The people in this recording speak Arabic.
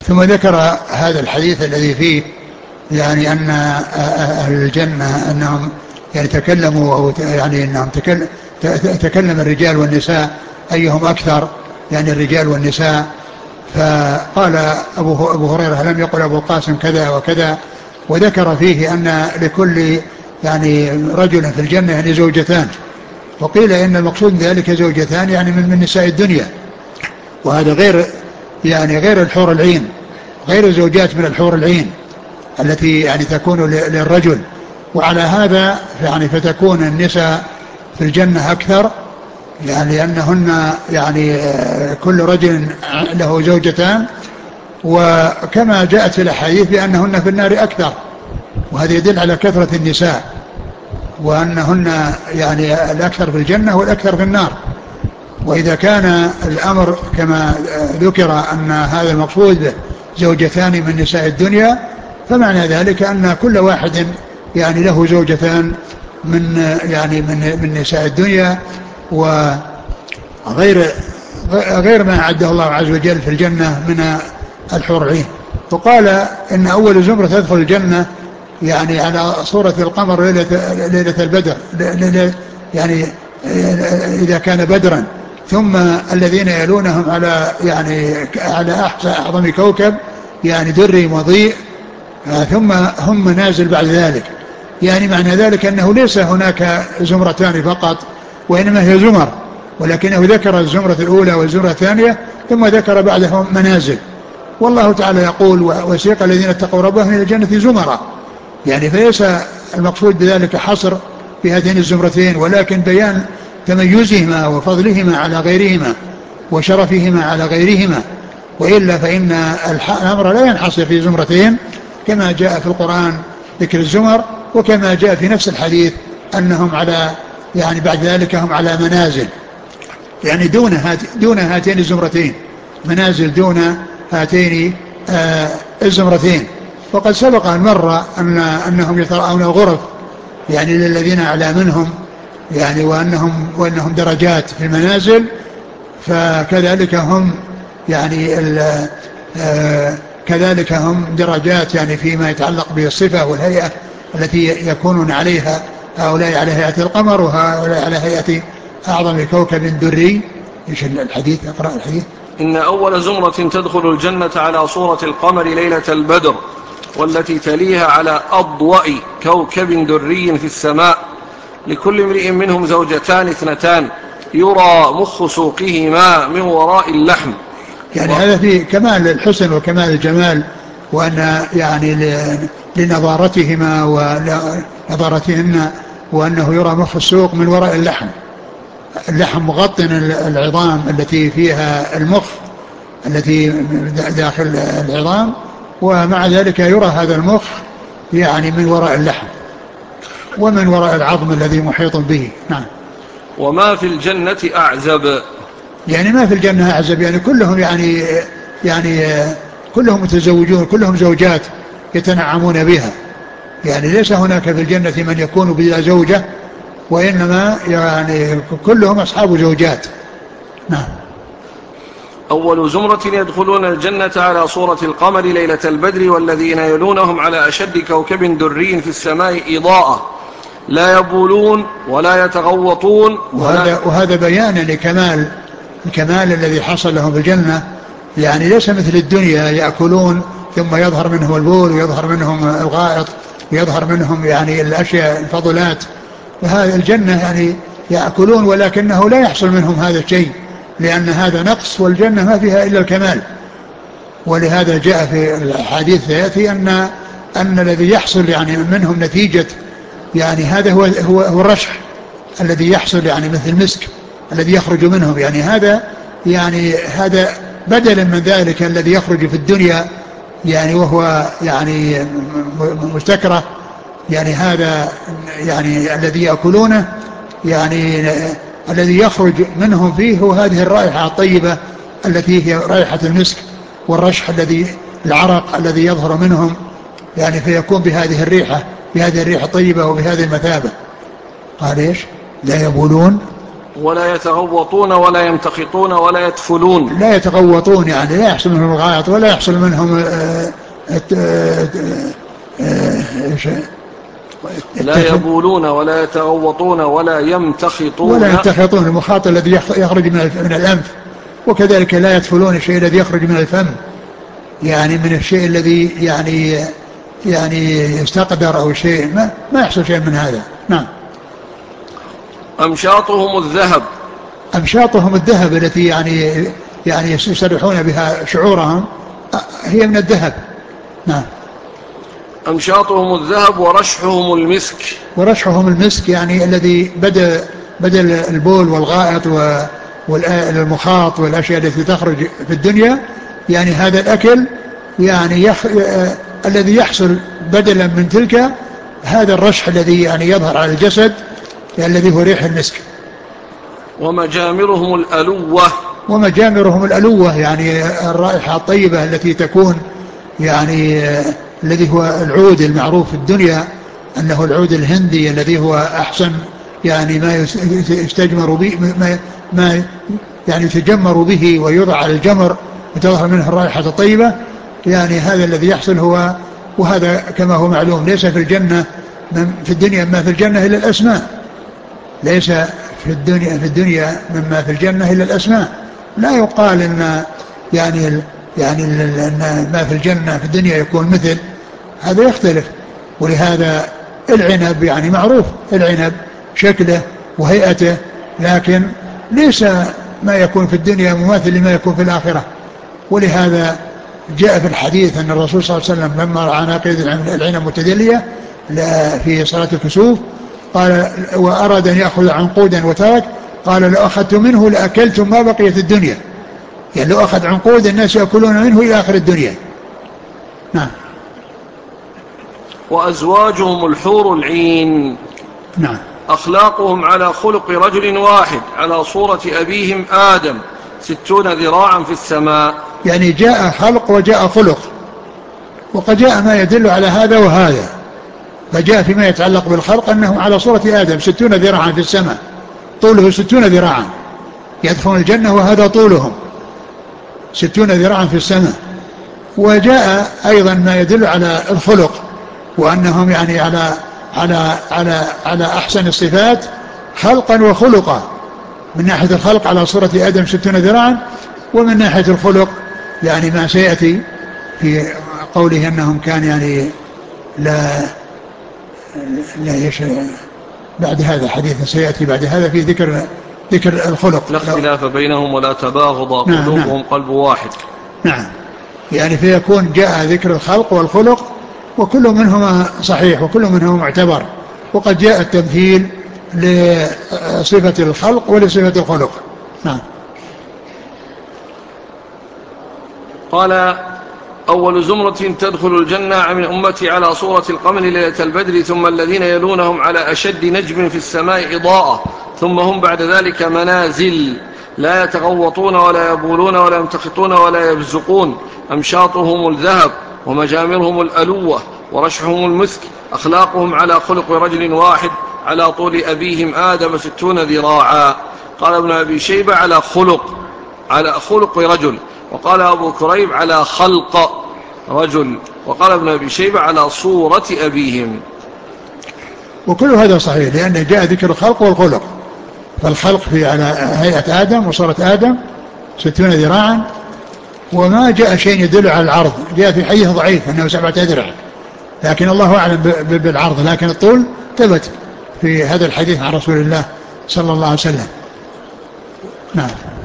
ثم ذكر هذا الحديث الذي فيه يعني أن أهل الجنة أنهم يعني تكلموا أو يعني أنهم تكلم الرجال والنساء أيهم أكثر، يعني الرجال والنساء. فقال أبو هريرة لم يقل أبو القاسم كذا وكذا، وذكر فيه أن لكل يعني رجل في الجنة يعني زوجتان، وقيل إن المقصود ذلك زوجتان يعني من نساء الدنيا، وهذا غير يعني غير الحور العين، غير زوجات من الحور العين التي يعني تكون للرجل. وعلى هذا يعني فتكون النساء في الجنة أكثر، يعني لأنهن يعني كل رجل له زوجتان، وكما جاءت في الأحاديث بأنهن في النار أكثر، وهذا يدل على كثرة النساء وأنهن يعني الأكثر في الجنة والأكثر في النار. وإذا كان الأمر كما ذكر أن هذا المقصود به زوجتان من نساء الدنيا، فمعنى ذلك أن كل واحد يعني له زوجتان من يعني من نساء الدنيا، وغير غير ما أعده الله عز وجل في الجنة من الحور العين. وقال إن أول زمرة تدخل الجنة يعني على صورة القمر ليلة البدر، يعني إذا كان بدرا، ثم الذين يلونهم على يعني على أعظم كوكب يعني دري مضيء، ثم هم منازل بعد ذلك. يعني معنى ذلك أنه ليس هناك زمرتان فقط، وإنما هي زمر، ولكنه ذكر الزمرة الأولى والزمرة الثانية ثم ذكر بعدهم منازل. والله تعالى يقول وسيق الذين اتقوا ربهم إلى الجنة زمرا، يعني فليس المقصود بذلك حصر في هاتين الزمرتين، ولكن بيان تميزهما وفضلهما على غيرهما وشرفهما على غيرهما. وإلا فإن الأمر لا ينحصر في زمرتين كما جاء في القرآن ذكر الزمر، وكما جاء في نفس الحديث أنهم على يعني بعد ذلك هم على منازل، يعني دون هاتين الزمرتين، منازل دون هاتين الزمرتين. وقد سبق أن مر أنهم يتراءون الغرف يعني للذين أعلى منهم، يعني وأنهم درجات في المنازل، فكذلك هم يعني كذلك هم درجات يعني فيما يتعلق بالصفة والهيئة التي يكونون عليها، هؤلاء على هيئة القمر وهؤلاء على هيئة أعظم كوكب دري. إيش الحديث؟ أقرأ الحديث. إن أول زمرة تدخل الجنة على صورة القمر ليلة البدر، والتي تليها على أضواء كوكب دري في السماء، لكل امرئ منهم زوجتان اثنتان يرى مخ سوقهما من وراء اللحم. يعني هذا فيه كمال الحسن وكمال الجمال، وأن يعني لنظارتهما ونظارتهن، وأنه يرى مخ السوق من وراء اللحم. اللحم مغطن العظام التي فيها المخ التي داخل العظام، ومع ذلك يرى هذا المخ يعني من وراء اللحم ومن وراء العظم الذي محيط به. نعم. وما في الجنة أعزب، يعني ما في الجنة أعزب، يعني كلهم يعني كلهم متزوجون، كلهم زوجات يتنعمون بها، يعني ليس هناك في الجنة من يكون بلا زوجة، وإنما يعني كلهم أصحاب زوجات. نعم. أول زمرة يدخلون الجنة على صورة القمر ليلة البدر، والذين يلونهم على أشد كوكب دري في السماء إضاءة، لا يبولون ولا يتغوطون وهذا بيان الكمال الذي حصل لهم في الجنة، يعني ليس مثل الدنيا يأكلون ثم يظهر منهم البول ويظهر منهم الغائط ويظهر منهم يعني الأشياء الفضلات. وهذا الجنة يعني يأكلون ولكنه لا يحصل منهم هذا الشيء، لأن هذا نقص، والجنة ما فيها إلا الكمال. ولهذا جاء في الحديث يأتي أن الذي يحصل يعني منهم نتيجة يعني هذا هو الرشح الذي يحصل، يعني مثل المسك الذي يخرج منهم، يعني هذا بدلا من ذلك الذي يخرج في الدنيا يعني وهو يعني مستكره، يعني هذا يعني الذي يأكلونه يعني الذي يخرج منهم فيه هو هذه الرائحة الطيبة التي هي رائحة المسك، والرشح العرق الذي يظهر منهم، يعني فيكون بهذه الريحة الطيبة وبهذه المثابة. قال ايش؟ لا يبولون ولا يتغوطون ولا يمتخطون ولا يتفلون. لا يتغوطون يعني لا يحصل منهم الغائط ولا يحصل منهم لا يبولون ولا يتغوطون ولا يمتخطون. المخاط الذي يخرج من الأنف، وكذلك لا يتفلون الشيء الذي يخرج من الفم، يعني من الشيء الذي يعني يستقدر أو شيء ما يحصل شيء من هذا. نعم. أمشاطهم الذهب التي يعني يسرحون بها شعورهم هي من الذهب. نعم. أمشاطهم الذهب ورشحهم المسك يعني الذي بدل البول والغائط والمخاط والأشياء التي تخرج في الدنيا، يعني هذا الأكل يعني الذي يحصل بدلا من تلك هذا الرشح الذي يعني يظهر على الجسد، يعني الذي هو ريح المسك. ومجامرهم الألوة يعني الرائحة الطيبة التي تكون يعني الذي هو العود المعروف في الدنيا أنه العود الهندي الذي هو أحسن يعني ما يستجمر به، ما يعني يتجمر به ويوضع على الجمر وتظهر منه الرائحة الطيبة، يعني هذا الذي يحصل هو. وهذا كما هو معلوم ليس في الجنة في الدنيا ما في الجنة إلا الأسماء، ليس في الدنيا مما في الجنة إلا الأسماء. لا يقال إن يعني إن ما في الجنة في الدنيا يكون مثل هذا، يختلف. ولهذا العنب يعني معروف العنب شكله وهيئته، لكن ليس ما يكون في الدنيا مماثل لما يكون في الآخرة. ولهذا جاء في الحديث أن الرسول صلى الله عليه وسلم لما رأى عناقيد العنب متدلية في صلاة الكسوف قال وأراد أن يأخذ عنقودا وترك، قال لو أخذت منه لأكلتم ما بقيت الدنيا، يعني لو أخذ عنقود الناس يأكلون منه إلى آخر الدنيا. نعم. وأزواجهم الحور العين. نعم. أخلاقهم على خلق رجل واحد على صورة أبيهم آدم 60 ذراعا في السماء. يعني جاء خلق وجاء خلق، وقد جاء ما يدل على هذا وهذا. فجاء فيما يتعلق بالخلق أنه على صورة آدم 60 ذراعا في السماء، طوله 60 ذراعا، يدخلون الجنة وهذا طولهم 60 ذراعا في السماء. وجاء أيضا ما يدل على الخلق، وأنهم يعني على أحسن الصفات خلقا وخلقا، من ناحية الخلق على صورة آدم 60 ذراعا، ومن ناحية الخلق يعني ما سيأتي في قوله أنهم كان يعني لا بعد هذا حديث سيأتي بعد هذا في ذكر الخلق. لا اختلاف بينهم ولا تباغض قلوبهم قلب واحد. نعم. يعني فيكون جاء ذكر الخلق والخلق وكل منهما صحيح وكل منهما معتبر، وقد جاء التمثيل لصفة الخلق ولصفة الخلق. نعم. قال أول زمرة تدخل الجنة من أمتي على صورة القمر ليلة البدر، ثم الذين يلونهم على أشد نجم في السماء إضاءة، ثم هم بعد ذلك منازل لا يتغوطون ولا يبولون ولا يمتخطون ولا يبزقون. أمشاطهم الذهب ومجامرهم الألوة ورشحهم المسك. أخلاقهم على خلق رجل واحد على طول أبيهم آدم 60 ذراعا. قال ابن أبي شيبة على خلق رجل، وقال أبو كريب على خلق رجل، وقال ابن أبي شيبة على صورة أبيهم. وكل هذا صحيح لأن جاء ذكر الخلق والخلق، فالخلق في على هيئة آدم وصورة آدم 60 ذراعا، وما جاء شيء يدل على العرض، جاء في حديث ضعيف أنه 7 ذراع، لكن الله أعلم بالعرض، لكن الطول ثبت في هذا الحديث عن رسول الله صلى الله عليه وسلم. نعم.